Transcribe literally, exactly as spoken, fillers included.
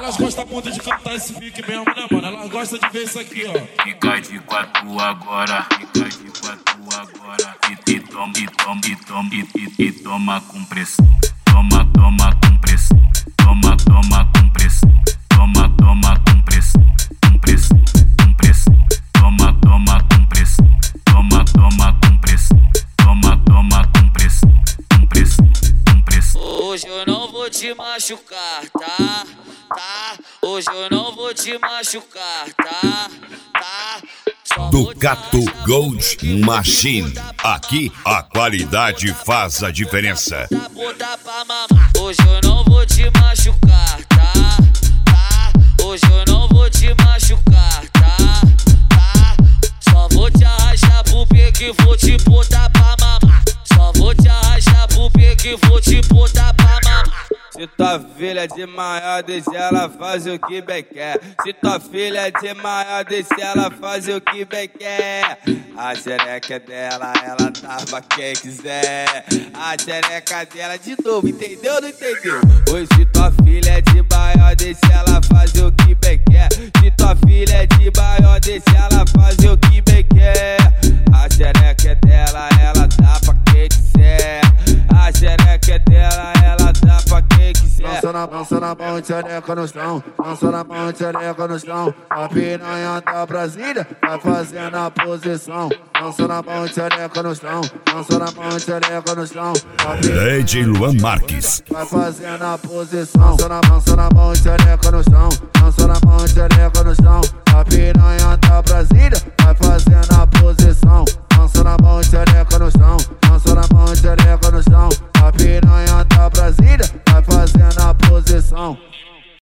elas gostam muito de cantar esse pique mesmo, né, mano? Elas gostam de ver isso aqui, ó. Fica de quatro agora, fica de quatro agora. E, e toma, e toma, e toma, e, e, e toma com pressão. Toma, toma com pressão. Toma, toma com pressão. Toma, toma com pressão. Com pressão, com pressão. Toma, toma com pressão. Toma, toma com pressão. Toma, toma com pressão. Com pressão, com pressão. Hoje eu não vou te machucar, tá? Tá? Hoje eu não vou te machucar, tá? Tá? Ducato Gold Machine. Aqui a qualidade faz a diferença. Hoje eu não vou te machucar, tá? Tá? Hoje eu não vou te machucar, tá? Tá? Só vou te arrastar pro pique, vou te botar pra mamar. Só vou te arrastar pro pique, vou te botar pra mamar. Se tua filha é de maior, deixa ela fazer o que bem quer. Se tua filha é de maior, deixa ela fazer o que bem quer. A xereca é dela, ela tava quem quiser. A xereca dela de novo, entendeu ou não entendeu? Pois se tua filha é de maior, deixa ela fazer o que bem quer. Se tua filha é de maior, deixa ela fazer o que bem quer. A xereca é dela, ela tá pra quem quiser. A xereca é dela, ela tá pra quem quiser. Dança na, dança na mão, xereca no chão. Dança na mão, xereca no chão. A piranha da Brasília vai fazendo a posição. Dança na mão, xereca no chão. Dança na mão, xereca no chão. D J Luan Marques vai fazendo a posição. Dança na, dança na mão, xereca no chão. Dança na mão, xereca no chão. A piranha da Brasília